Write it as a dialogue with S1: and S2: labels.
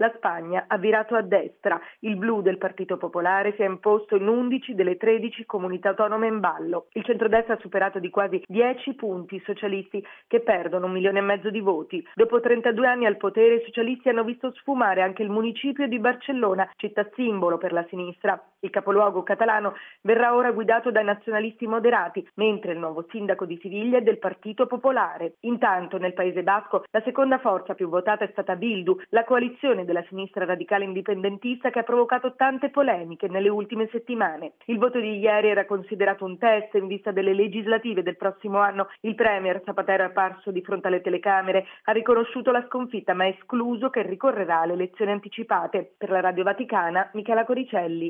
S1: La Spagna ha virato a destra. Il blu del Partito Popolare si è imposto in 11 delle 13 comunità autonome in ballo. Il centrodestra ha superato di quasi 10 punti i socialisti, che perdono 1,5 milioni di voti. Dopo 32 anni al potere, i socialisti hanno visto sfumare anche il municipio di Barcellona, città simbolo per la sinistra. Il capoluogo catalano verrà ora guidato dai nazionalisti moderati, mentre il nuovo sindaco di Siviglia è del Partito Popolare. Intanto nel Paese Basco la seconda forza più votata è stata Bildu, la coalizione della sinistra radicale indipendentista che ha provocato tante polemiche nelle ultime settimane. Il voto di ieri era considerato un test in vista delle legislative del prossimo anno. Il premier Zapatero è apparso di fronte alle telecamere, ha riconosciuto la sconfitta ma ha escluso che ricorrerà alle elezioni anticipate. Per la Radio Vaticana, Michela Coricelli.